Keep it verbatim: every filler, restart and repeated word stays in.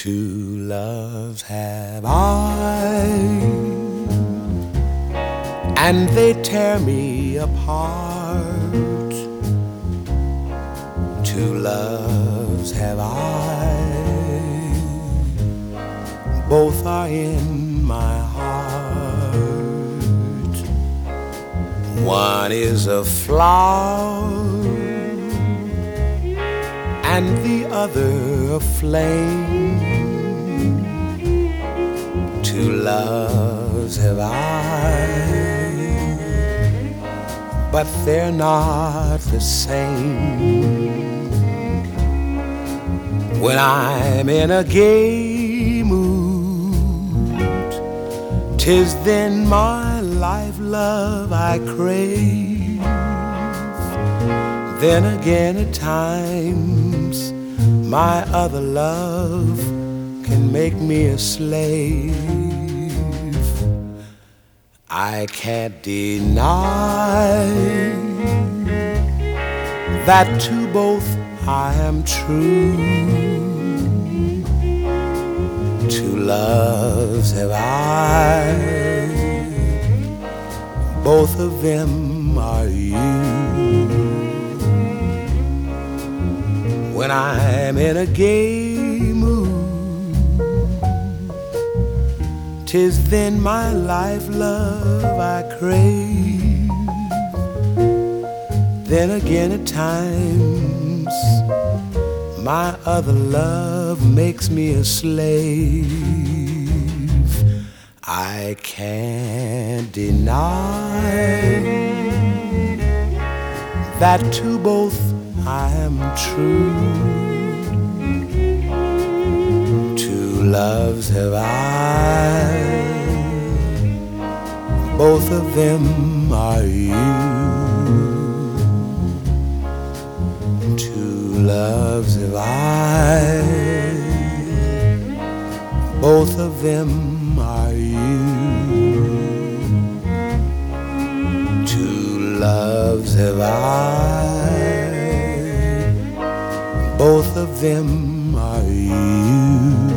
Two loves have I, and they tear me apart. Two loves have I, both are in my heart. One is a flower, and the other a flame. Two loves have I, but they're not the same. When I'm in a gay mood, 'tis then my life love I crave. Then again at times my other love can make me a slave. I can't deny that to both I am true. Two loves have I, both of them are you. When I'm in a gay mood, 'tis then my life love I crave. Then again at times my other love makes me a slave. I can't deny that to both I am true. Two loves have I, both of them are you. Two loves have I, both of them are you. Two loves have I, both of them are you.